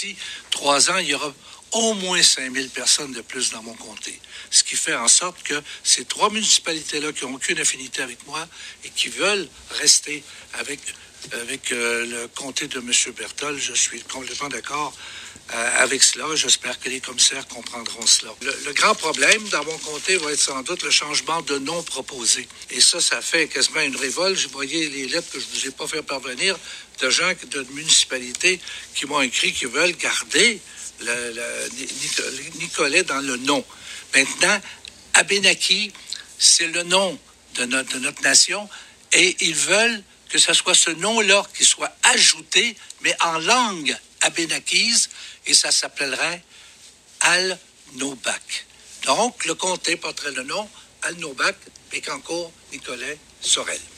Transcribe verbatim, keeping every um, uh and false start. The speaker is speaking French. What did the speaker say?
d'ici trois ans, il y aura au moins cinq mille personnes de plus dans mon comté. Ce qui fait en sorte que ces trois municipalités-là qui n'ont aucune affinité avec moi et qui veulent rester avec, avec euh, le comté de M. Berthold, je suis complètement d'accord euh, avec cela. J'espère que les commissaires comprendront cela. Le, le grand problème dans mon comté va être sans doute le changement de nom proposé. Et ça, ça fait quasiment une révolte. Vous voyez les lettres que je ne vous ai pas fait parvenir de gens de municipalités qui m'ont écrit qu'ils veulent garder le, le Nicolet dans le nom. Maintenant, Abénaquis, c'est le nom de notre, de notre nation et ils veulent que ce soit ce nom-là qui soit ajouté, mais en langue abénaquise, et ça s'appellerait Al-Nobac. Donc, le comté porterait le nom Al-Nobac, Bécancour, Nicolet, Sorel.